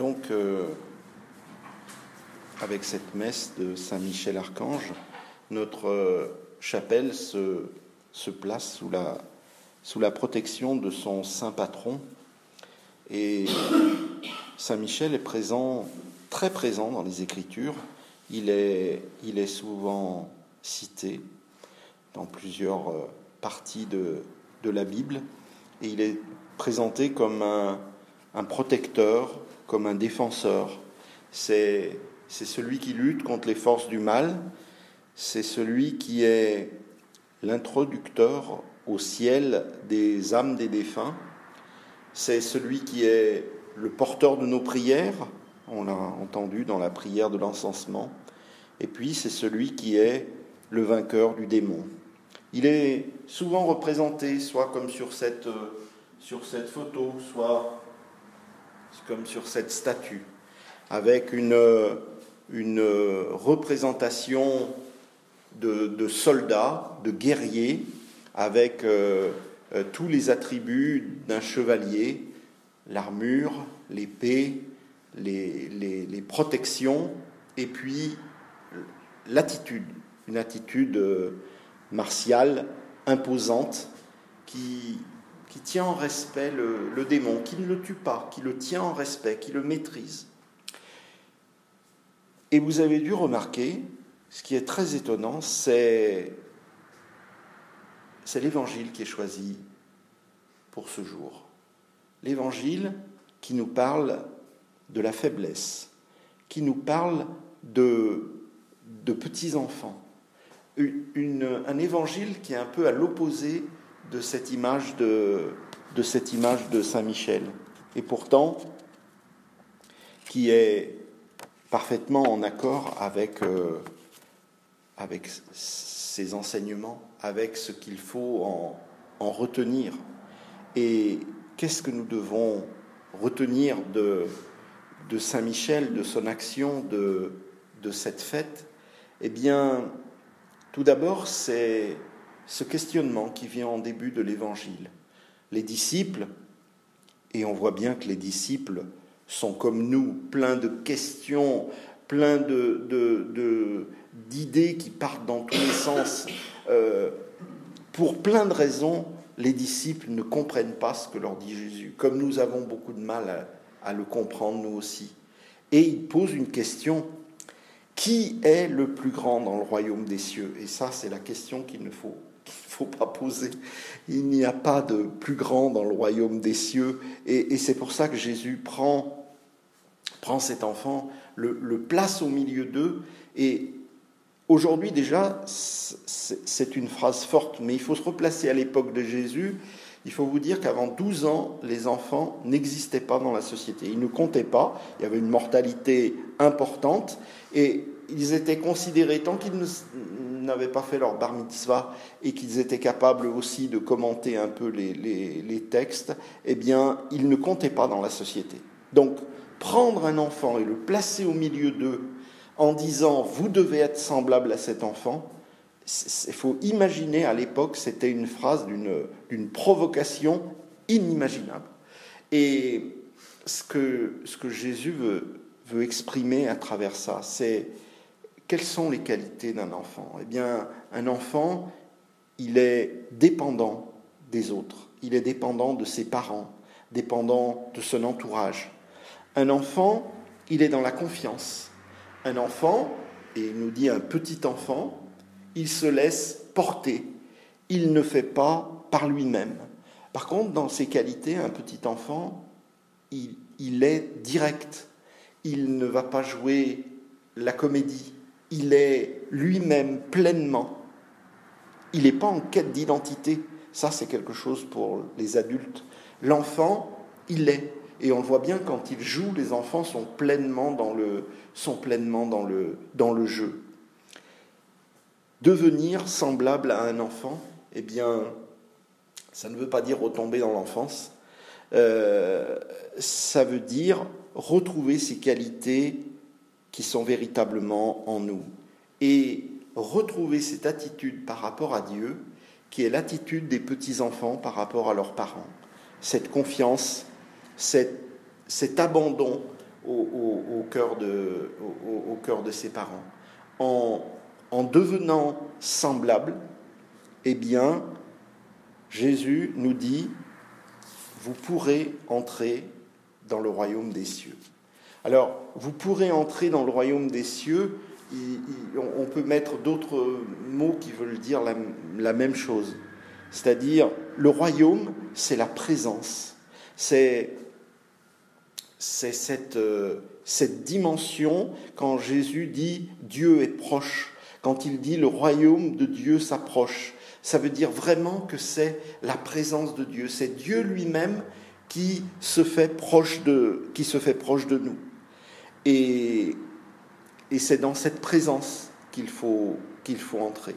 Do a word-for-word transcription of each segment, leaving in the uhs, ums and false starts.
Donc, euh, avec cette messe de Saint-Michel-Archange, notre euh, chapelle se, se place sous la, sous la protection de son saint patron. Et Saint-Michel est présent, très présent dans les Écritures. Il est, il est souvent cité dans plusieurs euh, parties de, de la Bible. Et il est présenté comme un, un protecteur, comme un défenseur. C'est, c'est celui qui lutte contre les forces du mal. C'est celui qui est l'introducteur au ciel des âmes des défunts. C'est celui qui est le porteur de nos prières. On l'a entendu dans la prière de l'encensement. Et puis, c'est celui qui est le vainqueur du démon. Il est souvent représenté, soit comme sur cette, sur cette photo, soit comme sur cette statue, avec une, une représentation de, de soldats, de guerriers, avec euh, euh, tous les attributs d'un chevalier, l'armure, l'épée, les, les, les protections, et puis l'attitude, une attitude martiale, imposante, qui, qui tient en respect le, le démon, qui ne le tue pas, qui le tient en respect, qui le maîtrise. Et vous avez dû remarquer, ce qui est très étonnant, c'est, c'est l'évangile qui est choisi pour ce jour. L'évangile qui nous parle de la faiblesse, qui nous parle de, de petits-enfants. Une, une, un évangile qui est un peu à l'opposé de cette image de, de, cette image de Saint-Michel. Et pourtant, qui est parfaitement en accord avec, euh, avec ses enseignements, avec ce qu'il faut en, en retenir. Et qu'est-ce que nous devons retenir de, de Saint-Michel, de son action, de, de cette fête? Eh bien, tout d'abord, c'est ce questionnement qui vient en début de l'Évangile. Les disciples, et on voit bien que les disciples sont comme nous, pleins de questions, pleins de, de, de, d'idées qui partent dans tous les sens. Euh, pour plein de raisons, les disciples ne comprennent pas ce que leur dit Jésus, comme nous avons beaucoup de mal à, à le comprendre nous aussi. Et ils posent une question: qui est le plus grand dans le royaume des cieux? Et ça, c'est la question qu'il ne faut, qu'il ne faut pas poser. Il n'y a pas de plus grand dans le royaume des cieux. Et, et c'est pour ça que Jésus prend, prend cet enfant, le, le place au milieu d'eux. Et aujourd'hui, déjà, c'est, c'est une phrase forte, mais il faut se replacer à l'époque de Jésus. Il faut vous dire qu'avant douze ans, les enfants n'existaient pas dans la société. Ils ne comptaient pas. Il y avait une mortalité importante. Et ils étaient considérés, tant qu'ils n'avaient pas fait leur bar mitzvah et qu'ils étaient capables aussi de commenter un peu les, les, les textes, eh bien, ils ne comptaient pas dans la société. Donc, prendre un enfant et le placer au milieu d'eux en disant « vous devez être semblable à cet enfant », il faut imaginer, à l'époque, c'était une phrase d'une, d'une provocation inimaginable. Et ce que, ce que Jésus veut, veut exprimer à travers ça, c'est quelles sont les qualités d'un enfant? Eh bien, un enfant, il est dépendant des autres, il est dépendant de ses parents, dépendant de son entourage. Un enfant, il est dans la confiance. Un enfant, et il nous dit un petit enfant, il se laisse porter, il ne fait pas par lui-même. Par contre, dans ses qualités, un petit enfant, il, il est direct, il ne va pas jouer la comédie, il est lui-même pleinement. Il n'est pas en quête d'identité, ça c'est quelque chose pour les adultes. L'enfant, il est, et on le voit bien quand il joue, les enfants sont pleinement dans le, sont pleinement dans le, dans le jeu. Devenir semblable à un enfant, eh bien, ça ne veut pas dire retomber dans l'enfance. Euh, ça veut dire retrouver ces qualités qui sont véritablement en nous. Et retrouver cette attitude par rapport à Dieu, qui est l'attitude des petits-enfants par rapport à leurs parents. Cette confiance, cette, cet abandon au, au, au, cœur, de, au, au cœur de ses parents. En, en devenant semblable, eh bien, Jésus nous dit, vous pourrez entrer dans le royaume des cieux. Alors, vous pourrez entrer dans le royaume des cieux, il, il, on peut mettre d'autres mots qui veulent dire la, la même chose. C'est-à-dire, le royaume, c'est la présence. C'est, c'est cette, euh, cette dimension, quand Jésus dit « Dieu est proche », quand il dit « le royaume de Dieu s'approche », ça veut dire vraiment que c'est la présence de Dieu. C'est Dieu lui-même qui se fait proche de, qui se fait proche de nous. Et, et c'est dans cette présence qu'il faut, qu'il faut entrer.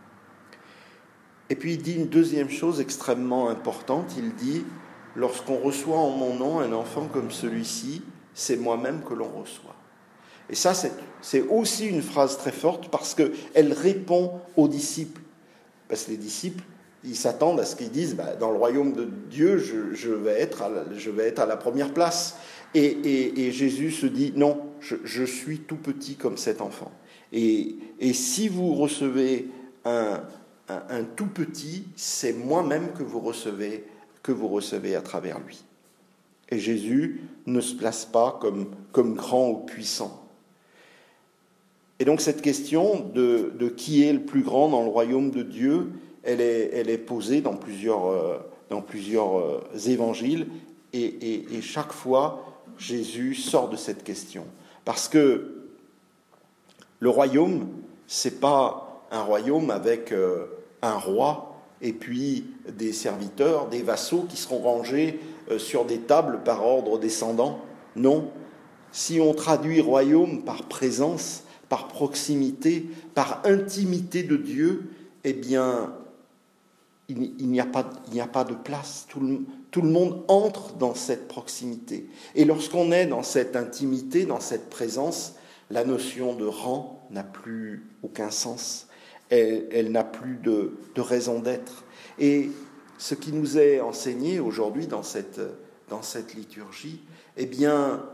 Et puis il dit une deuxième chose extrêmement importante. Il dit, lorsqu'on reçoit en mon nom un enfant comme celui-ci, c'est moi-même que l'on reçoit. Et ça, c'est, c'est aussi une phrase très forte parce qu'elle répond aux disciples. Parce que les disciples, ils s'attendent à ce qu'ils disent, bah, dans le royaume de Dieu, je, je, vais être à la, je vais être à la première place. Et, et, et Jésus se dit, non, je, je suis tout petit comme cet enfant. Et, et si vous recevez un, un, un tout petit, c'est moi-même que vous recevez, que vous recevez à travers lui. Et Jésus ne se place pas comme, comme grand ou puissant. Et donc cette question de, de qui est le plus grand dans le royaume de Dieu, elle est, elle est posée dans plusieurs, euh, dans plusieurs euh, évangiles, et, et, et chaque fois, Jésus sort de cette question. Parce que le royaume, c'est pas un royaume avec euh, un roi et puis des serviteurs, des vassaux qui seront rangés euh, sur des tables par ordre descendant. Non. Si on traduit royaume par présence, par proximité, par intimité de Dieu, eh bien, il, il, n'y a pas, il n'y a pas de place. Tout le, tout le monde entre dans cette proximité. Et lorsqu'on est dans cette intimité, dans cette présence, la notion de rang n'a plus aucun sens. Elle, elle n'a plus de, de raison d'être. Et ce qui nous est enseigné aujourd'hui dans cette, dans cette liturgie, eh bien,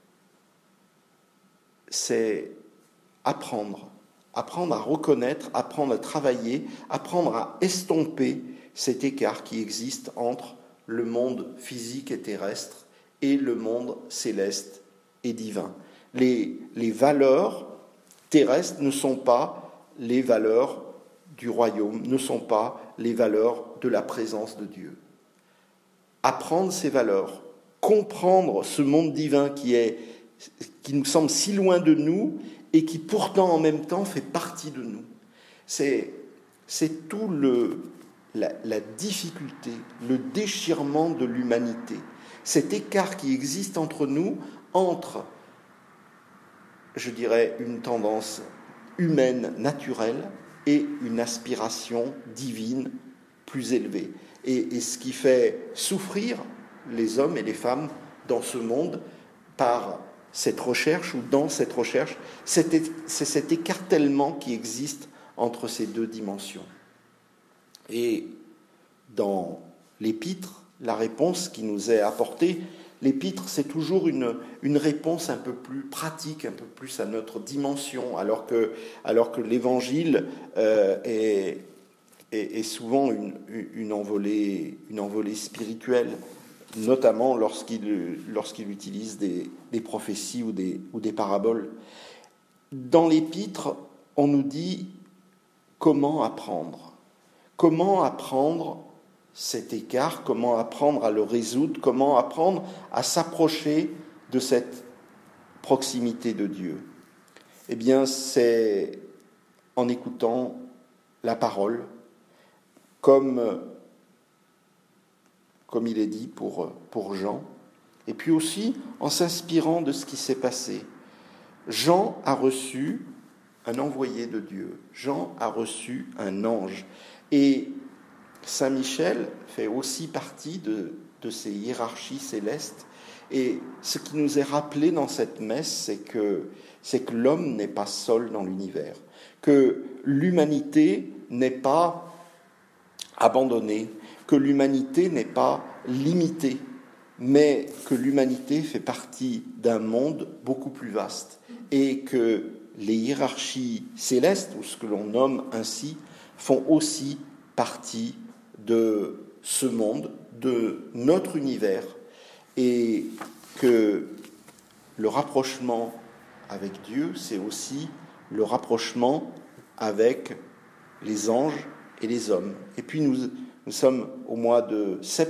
c'est apprendre, apprendre à reconnaître, apprendre à travailler, apprendre à estomper cet écart qui existe entre le monde physique et terrestre et le monde céleste et divin. Les, les valeurs terrestres ne sont pas les valeurs du royaume, ne sont pas les valeurs de la présence de Dieu. Apprendre ces valeurs, comprendre ce monde divin qui est, qui nous semble si loin de nous et qui pourtant en même temps fait partie de nous. C'est, c'est tout le, la, la difficulté, le déchirement de l'humanité, cet écart qui existe entre nous, entre, je dirais, une tendance humaine naturelle et une aspiration divine plus élevée. Et, et ce qui fait souffrir les hommes et les femmes dans ce monde par cette recherche, ou dans cette recherche, c'est, c'est cet écartèlement qui existe entre ces deux dimensions. Et dans l'épître, la réponse qui nous est apportée, l'épître, c'est toujours une, une réponse un peu plus pratique, un peu plus à notre dimension, alors que, alors que l'évangile euh, est, est, est souvent une, une, envolée, une envolée spirituelle, notamment lorsqu'il, lorsqu'il utilise des, des prophéties ou des, ou des paraboles. Dans l'épître, on nous dit comment apprendre. Comment apprendre cet écart, comment apprendre à le résoudre, comment apprendre à s'approcher de cette proximité de Dieu. Eh bien, c'est en écoutant la parole, comme, comme il est dit pour, pour Jean, et puis aussi en s'inspirant de ce qui s'est passé. Jean a reçu un envoyé de Dieu, Jean a reçu un ange, et Saint Michel fait aussi partie de, de ces hiérarchies célestes. Et ce qui nous est rappelé dans cette messe, c'est que, c'est que l'homme n'est pas seul dans l'univers, que l'humanité n'est pas abandonnée, que l'humanité n'est pas limitée mais que l'humanité fait partie d'un monde beaucoup plus vaste et que les hiérarchies célestes, ou ce que l'on nomme ainsi, font aussi partie de ce monde, de notre univers, et que le rapprochement avec Dieu, c'est aussi le rapprochement avec les anges et les hommes. Et puis nous, nous sommes au mois de septembre,